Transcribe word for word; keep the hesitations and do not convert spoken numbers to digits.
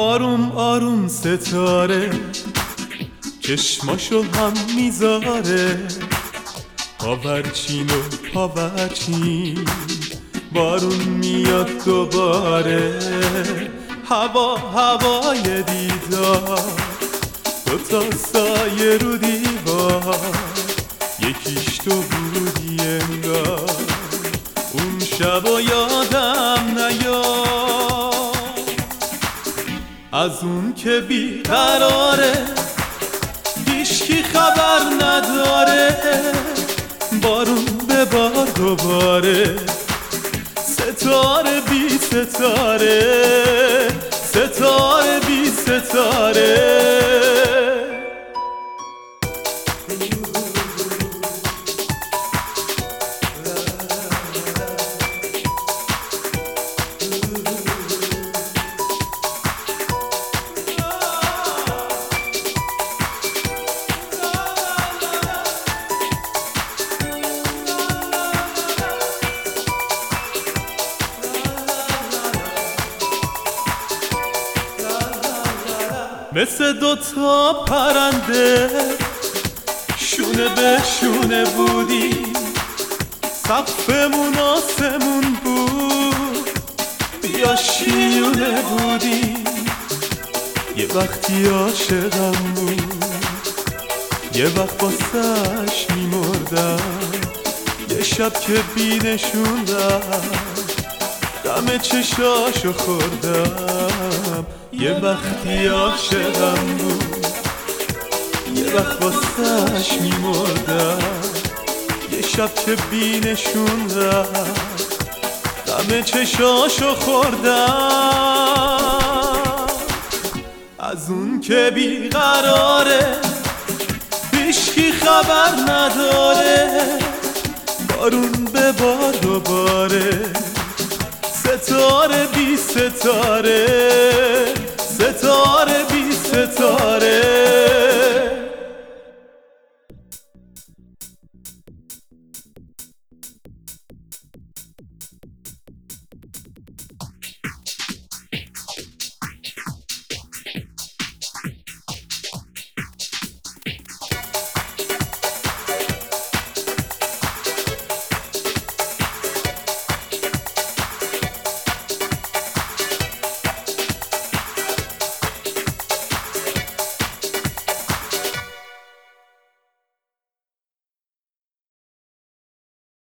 آروم آروم ستاره چشماشو هم میذاره، پاورچین و پاورچین بارون میاد دوباره. هوا هوای دیدار، دوتا سایه رو دیوار، یکیش تو بودی انگار، اون شب و یادم نیاد. از اون که بیقراره هیچکی خبر نداره، بارون به بار دوباره، ستاره بی ستاره، ستاره بی ستاره. مثل دوتا پرنده شونه به شونه بودی، سقفمون آسمون بود، بیا شیونه بودی. یه وقتی عاشقم بود، یه وقت واسش میمردم، یه شب که بینشون رفت دم چشاشو خوردم. یه وقتی عاشقم بود، یه وقت واسش میمردم، یه شب که بینشون رفت دم چشاشو خوردم. از اون که بیقراره هیچکی خبر نداره، بارون به بار دوباره، ستاره بی ستاره،